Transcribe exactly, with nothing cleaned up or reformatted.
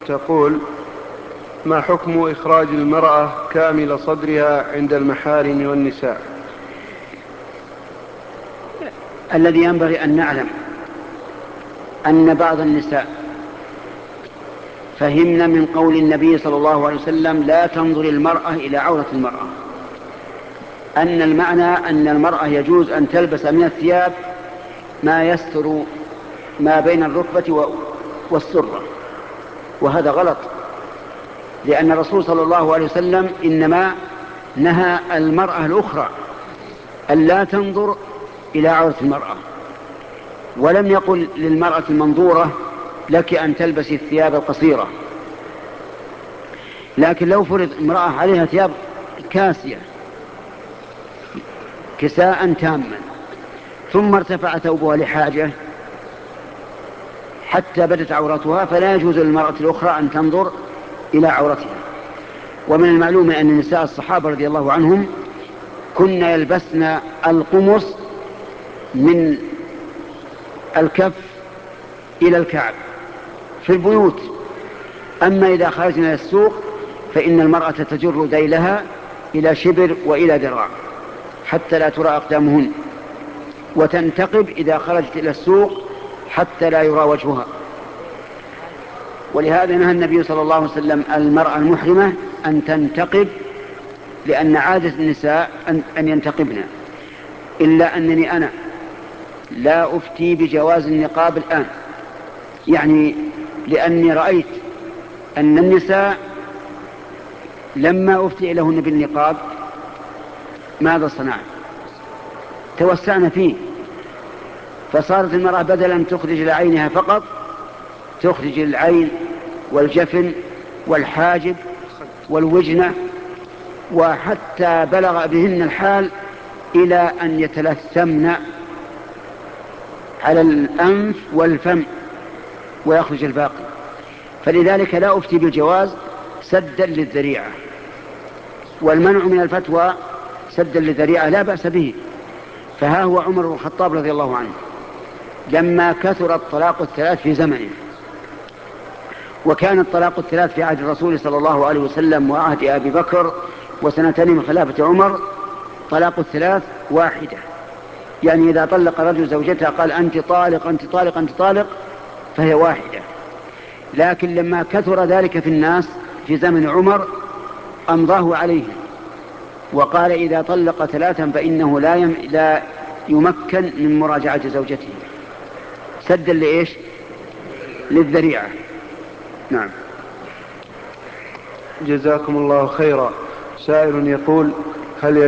تقول: ما حكم إخراج المرأة كامل صدرها عند المحارم والنساء؟ الذي ينبغي أن نعلم أن بعض النساء فهمنا من قول النبي صلى الله عليه وسلم: لا تنظر المرأة إلى عورة المرأة، أن المعنى أن المرأة يجوز أن تلبس من الثياب ما يستر ما بين الركبة والسرة، وهذا غلط، لأن الرسول صلى الله عليه وسلم إنما نهى المرأة الأخرى أن لا تنظر إلى عورة المرأة، ولم يقل للمرأة المنظورة: لك أن تلبسي الثياب القصيرة. لكن لو فرض امرأة عليها ثياب كاسية كساء تاما، ثم ارتفع ثوبها لحاجة حتى بدت عورتها، فلا يجوز للمرأة الأخرى أن تنظر إلى عورتها. ومن المعلوم أن نساء الصحابة رضي الله عنهم كن يلبسن القمص من الكف إلى الكعب في البيوت، أما إذا خرجنا إلى السوق فإن المرأة تجر ذيلها إلى شبر وإلى ذراع حتى لا ترى أقدامهن، وتنتقب إذا خرجت إلى السوق حتى لا يرى وجهها. ولهذا نهى النبي صلى الله عليه وسلم المرأة المحرمة أن تنتقب، لأن عادة النساء أن ينتقبن، إلا أنني أنا لا أفتي بجواز النقاب الآن، يعني لأني رأيت أن النساء لما أفتي لهن بالنقاب ماذا صنعن؟ توسعن فيه، فصارت المرأة بدلا تخرج لعينها فقط تخرج العين والجفن والحاجب والوجنة، وحتى بلغ بهن الحال إلى أن يتلثمن على الأنف والفم ويخرج الباقي. فلذلك لا أفتي بالجواز سدا للذريعة، والمنع من الفتوى سدا للذريعة لا بأس به. فها هو عمر بن الخطاب رضي الله عنه لما كثر الطلاق الثلاث في زمنه، وكان الطلاق الثلاث في عهد الرسول صلى الله عليه وسلم وعهد أبي بكر وسنتين من خلافة عمر طلاق الثلاث واحدة، يعني إذا طلق رجل زوجتها قال: أنت طالق أنت طالق أنت طالق، فهي واحدة. لكن لما كثر ذلك في الناس في زمن عمر أمضاه عليهم وقال: إذا طلق ثلاثا فإنه لا, يم... لا يمكن من مراجعة زوجته، سدا لإيش؟ للذريعة. نعم. جزاكم الله خيرا. سائل يقول: هل